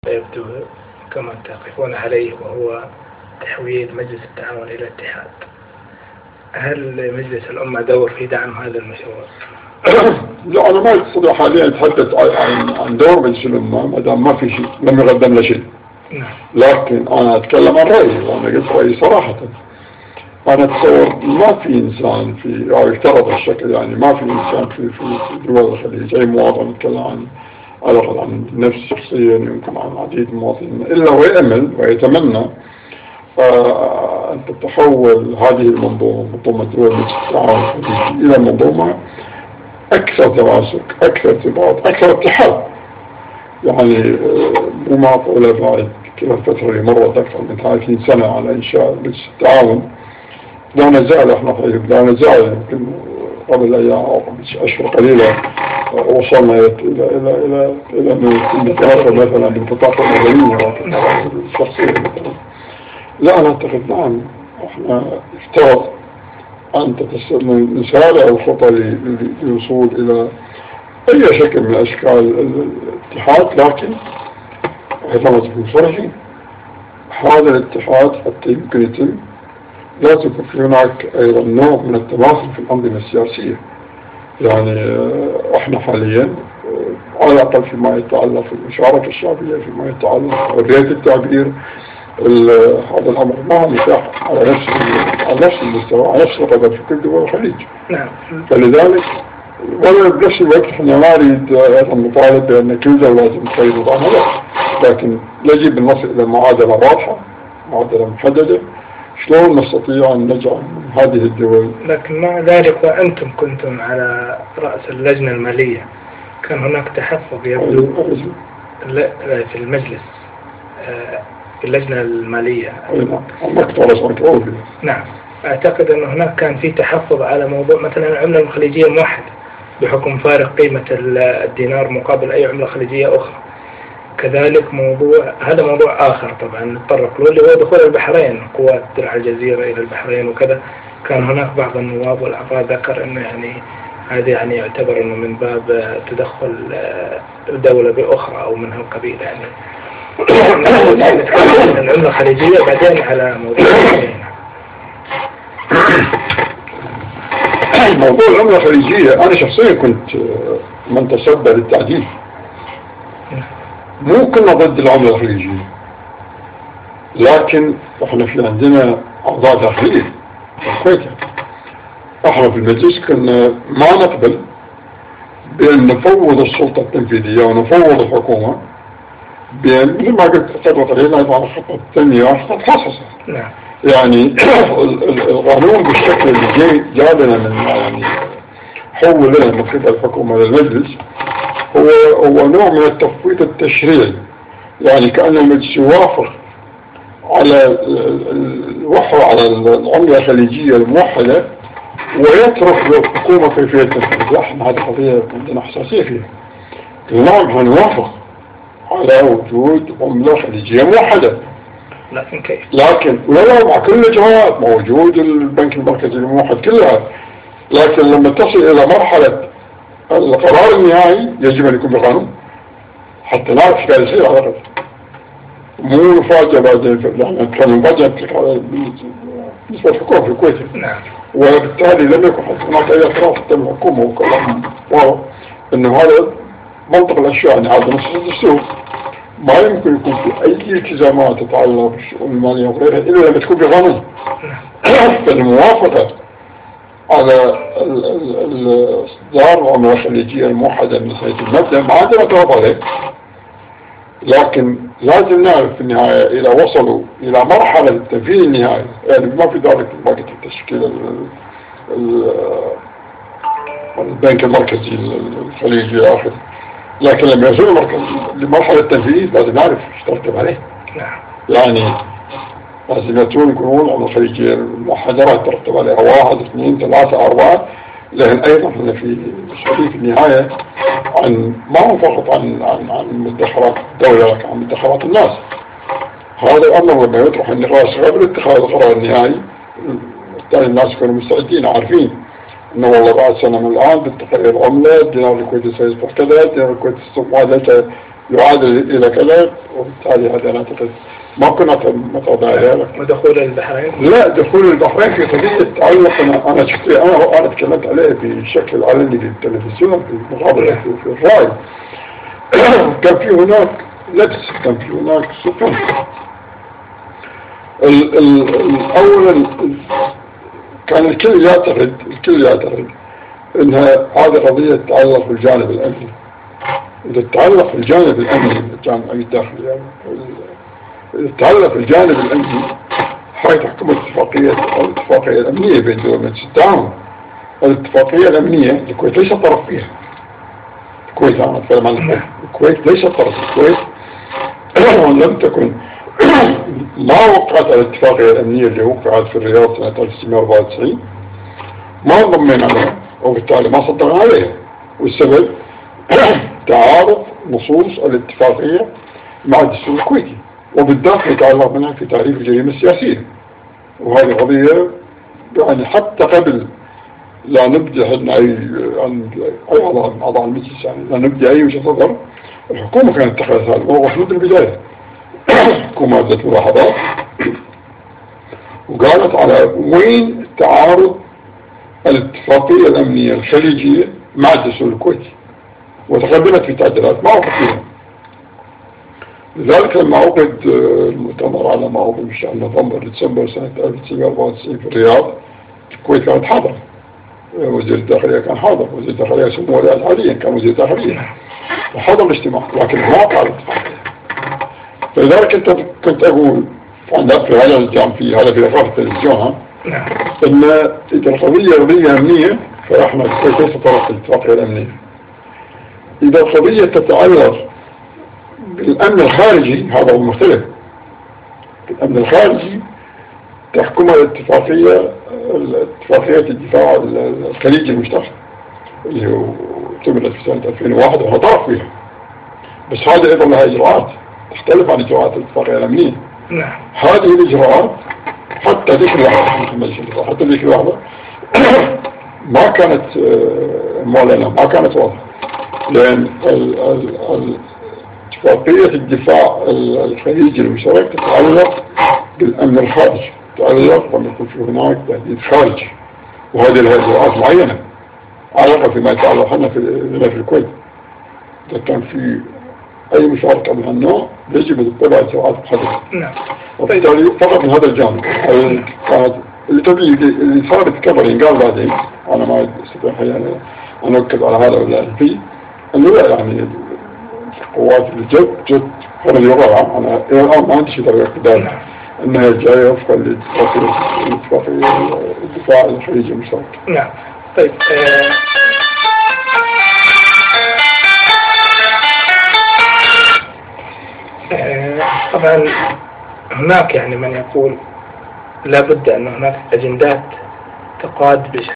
يبدو كما تقفون عليه، وهو تحويل مجلس التعاون إلى اتحاد. هل مجلس الأمة دور في دعم هذا المشروع؟ لا، أنا ما أستطيع حاليا أتحدث عن دور مجلس الأمة ما دام ما في شيء، لم يقدم له شيء. لكن أنا أتكلم عن رأيي، وأنا قلت رأيي صراحة. أنا أتصور ما في إنسان أو يفترض الشكل، يعني ما في إنسان في دول الخليج أي مواطن يتكلم على الأقل عن نفسه شخصيا، يمكن عن عديد المواطنين، إلا ويأمل ويتمنى أن تتحول هذه المنظومة، منظومة دول مجلس التعاون الخليجي، إلى منظومة أكثر تماسك، أكثر ارتباط، أكثر اتحاد. يعني مو معقولة بعد كل الفترة اللي مرت أكثر من 30 سنة على إنشاء مجلس التعاون لا نزال إحنا طيب، لا نزال يمكن قبل أيام أو أشهر قليلة وصلنا إلى أنه نتأثر مثلا بالبطاقة المدنية الشخصية مثلا. لا، أنا أعتقد نعم إحنا افترض أن نسارع الخطة للوصول إلى أي شكل من أشكال الاتحاد، لكن عندما تكون فرجي هذا الاتحاد حتى يمكن يتم لازم يكون في هناك أيضا نوع من التماثل في الأنظمة السياسية. يعني احنا حاليا على الأقل فيما يتعلق بالمشاركة الشعبية، فيما يتعلق بحرية التعبير، هذا الأمر ما هو متاح على نفس المستوى، على نفس القدر في كل دول الخليج. نعم. فلذلك ولا بنفس الوقت احنا ما نريد ايضا نطالب بأن كل دولة لازم تغير نظامها، لكن يجب أن نصل إلى معادلة واضحة، معادلة محددة، شلون نستطيع أن نجعل هذه الدول. لكن مع ذلك وأنتم كنتم على رأس اللجنة المالية، كان هناك تحفظ يبدو في المجلس، في اللجنة المالية. نعم، أعتقد أن هناك كان في تحفظ على موضوع مثلا العملة الخليجية الموحدة بحكم فارق قيمة الدينار مقابل أي عملة خليجية أخرى. كذلك هذا موضوع آخر طبعا نتطرق له، اللي هو دخول البحرين، قوات درع الجزيرة إلى البحرين وكذا. كان هناك بعض النواب والأعضاء ذكر أنه يعني هذا يعني يعتبر أنه من باب تدخل الدولة بأخرى أو من هالقبيل. يعني العملة الخليجية بعدين على موضوع موضوع العملة الخليجية. أنا شخصيا كنت من تصدى للتعديل، مو كنا ضد العملة الخليجية، لكن احنا في عندنا أعضاء داخلية في الكويت. احنا في المجلس كنا ما نقبل بأن نفوض السلطة التنفيذية ونفوض الحكومة، بأن مثل ما قلت قدرة علينا يضع الخطة الثانية خطة خاصة. يعني القانون بالشكل اللي جاء لنا من يعني حول لنا من قبل الحكومة للمجلس هو نوع من التفويض التشريعي. يعني كأن المجلس يوافق على الوحر على العملة الخليجية الموحدة ويترك للحكومة كيفية تنفيذها. احنا هذه قضية عندنا حساسية فيها. نعم هنوافق على وجود عملة خليجية موحدة، لكن كيف؟ لكن ولو مع كل الإجراءات موجود البنك المركزي الموحد كلها، لكن لما تصل إلى مرحلة القرار النهائي يجب أن يكون بقانون حتى نعرف ايش قاعد يصير على الأرض. مو مفاجأة بعدين، يعني كان مفاجأة بالنسبة للحكومة في الكويت. وبالتالي لم يكن هناك أي اعتراف حتى من الحكومة، وكلام واضح إنه هذا منطق الأشياء. يعني هذا نص الدستور ما يمكن يكون في أي التزامات تتعلق بالشؤون المالية وغيرها إلا لما تكون بقانون. فالموافقة على إصدار العملة الخليجية الموحدة من حيث المبدأ ما عندنا اعتراض عليه، لكن لازم نعرف في النهاية إذا وصلوا إلى مرحلة التنفيذ النهائي، يعني ما في ذلك باقي التشكيل البنك المركزي الخليجي آخر، لكن لما يصلوا لمرحلة التنفيذ لازم نعرف ايش ترتب عليه. يعني لازم يكونون العملة الخليجية الموحدة ترتب عليها 1 2 3 4، لكن أيضا احنا في مسؤولية في النهاية ما هو فقط عن مدخرات الدولة، لكن عن مدخرات الناس. هذا الأمر لما يطرح النقاش قبل اتخاذ القرار النهائي، بالتالي الناس يكونوا مستعدين عارفين إنه والله بعد سنة من الآن بتتغير العملة، الدينار الكويتي سيصبح كذا، الدينار الكويتي هذا يعادل إلى كذا، وبالتالي هذا أنا ما كنا متضايق لك. ودخول البحرين؟ لا، دخول البحرين في قضية التعلق أنا شفت، أنا تكلمت عليه بشكل علني في التلفزيون في مقابلة في الرأي. كان في هناك لبس، كان في هناك سكون. الأول كان الكل يعتقد انها هذه قضية تتعلق بالجانب الامني. اذا تتعلق بالجانب الامني الداخلي، يعني اذا تتعلق بالجانب الامني هاي تحكم الاتفاقية الامنية بين دول مجلس التعاون. الاتفاقية الامنية الكويت ليس طرف فيها. الكويت، انا اتكلم عن الكويت ليس طرف. الكويت لم تكن ما وقعت الاتفاقية الامنية اللي وقعت في الرياض سنة 1994، ما انضمينا عليها، وبالتالي ما صدقنا عليها. والسبب تعارض نصوص الاتفاقية مع الدستور الكويتي، وبالذات يتعلق منها في تعريف الجريمة السياسية. وهذه قضية يعني حتى قبل لا نبدأ أي أعضاء المجلس، يعني لا نبدأ أي وجهة نظر، الحكومة كانت اتخذت هذا الموقف منذ البداية. الحكومة أبدت ملاحظات وقالت على وين تعارض الاتفاقية الأمنية الخليجية مع الدستور الكويتي، وتقدمت في تعديلات ما وقف فيها. لذلك لما عقد المؤتمر على ما أظن في شهر نوفمبر ديسمبر سنة 1994 في الرياض، الكويت كانت حاضرة، وزير الداخلية كان حاضر، وزير الداخلية سموه ولي حاليا كان وزير الداخلية، وحضر الاجتماع، لكن ما وقع الاتفاقية. فلذلك كنت أقول في هذا الجام في هذا في لقاء التلفزيون إن إذا القضية أمنية فإحنا الكويت ليس طرف الاتفاقية الأمنية. إذا القضية تتعلق بالأمن الخارجي هذا هو مختلف. الأمن الخارجي تحكم اتفاقية الدفاع الخليجي المشترك اللي هو تمت في سنة 2001 وهو طرف فيها. بس هذه أيضا لها إجراءات تختلف عن إجراءات الاتفاقية الأمنية. هذه الإجراءات حتى ذيك اللحظة ما كانت معلنة، ما كانت واضحة، لأن اتفاقية الدفاع الخليجي المشترك تتعلق بالأمن الخارجي، تتعلق بأن يكون في هناك تهديد خارجي، وهذه لها إجراءات معينة على فيما يتعلق لنا في الكويت. إذا كان في أي مشاركة من هالنوع يجب أن تتبع إجراءات محددة. وبالتالي فقط من هذا الجانب كانت اللي صارت كبر ينقال بعدين، أنا ما أستطيع أن أؤكد على هذا ولا فيه، أنه لا يعني قوات الجد فرد يرى. أنا الآن ما عندي شيء تقدر أنها جاية وفقا لاتفاقية الدفاع الخليجي المشترك. نعم. طيب طبعا هناك يعني من يقول لا بد أن هناك أجندات تقاد